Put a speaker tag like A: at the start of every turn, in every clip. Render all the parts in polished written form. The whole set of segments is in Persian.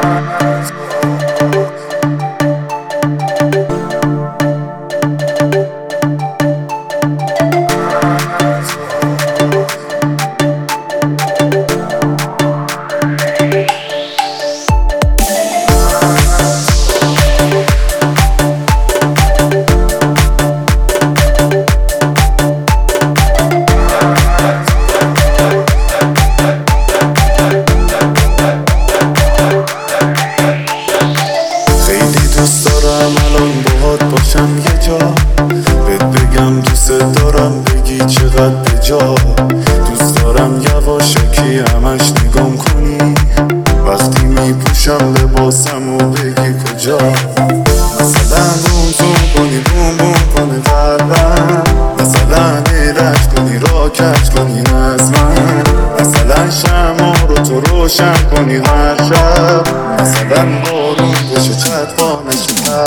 A: باشم یه جا بهت بگم دوست دارم، بگی چقدر بجا. دوست دارم یواشکی همش نگام کنی وقتی میپوشم لباسم و بگی کجا. مثلا بوم زوم کنی بوم بوم کنی قلبم، مثلا ایرج کنی را کج کنی از من، مثلا شمع رو تو روشن کنی هر شب، مثلا بارون بشه چتوانش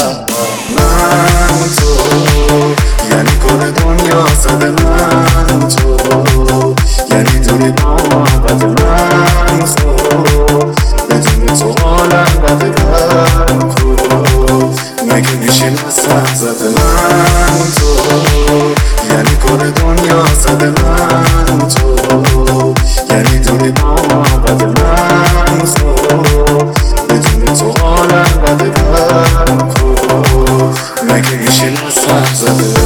A: من تو یعنی کل دنیا زد من تو، یعنی دوری با محبت من تو، بدون تو حالم بده بر کو، مگه میشه نسم زد من تو، یعنی کل دنیا زد من تو، یعنی دوری با محبت من تو، بدون تو حالم بده بر کو، مگه میشه نسم زده.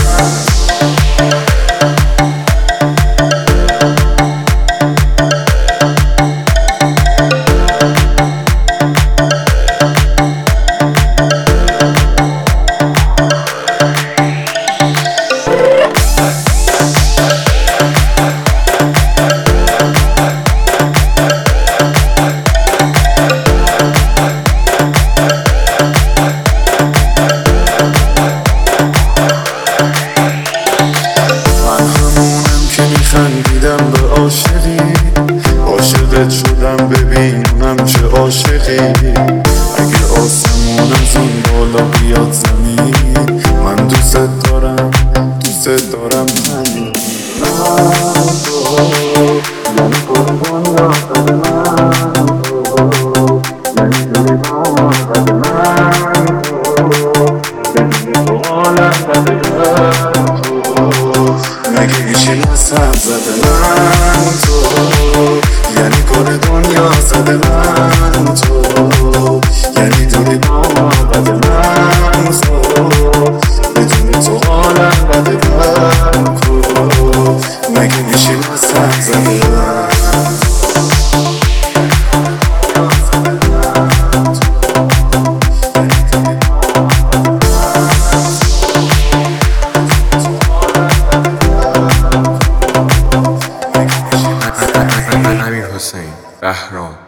A: خندیدم به عاشقی، عاشقت شدم ببینم چه عاشقی. اگه آسمون از اون بالا بیاد زمین، من دوست دارم دوست دارم همین. یعنی کل دنیا زد من تو، یعنی دوری با زد من تو، بدون تو حالم بده بر تو، مگه میشه نسم زده من تو، یعنی کل دنیا زده من تو، یعنی دوری با محبت من تو، بدون تو حالم بده بر کو، مگه میشه نسم زده من.
B: امیر حسین بهرام